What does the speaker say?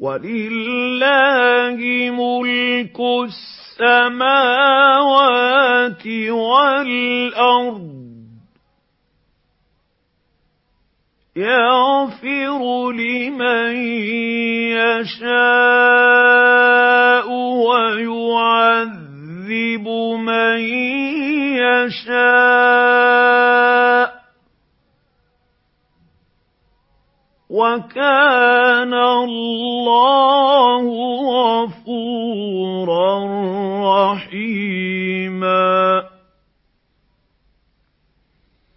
وَلِلَّهِ مُلْكُ السَّمَاوَاتِ وَالْأَرْضِ ۚ يَغْفِرُ لِمَن يَشَاءُ وَيُعَذِّبُ مَن يَشَاءُ ۚ وَكَانَ اللَّهُ غَفُورًا رَّحِيمًا.